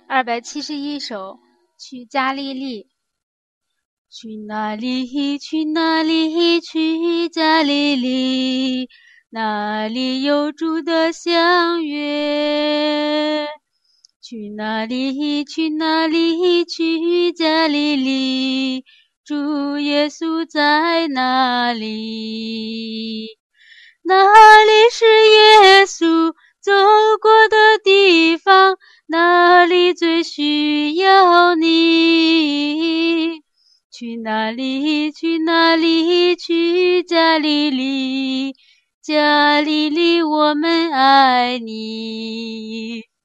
271首，去加利利。去哪里？去哪里？去加利利，那里有主的相约。去哪里？去哪里？去加利利，主耶稣在哪里？哪里是耶稣走过的地方？哪里最需要你？去哪里？去哪里？去加利利，加利利，我们爱你。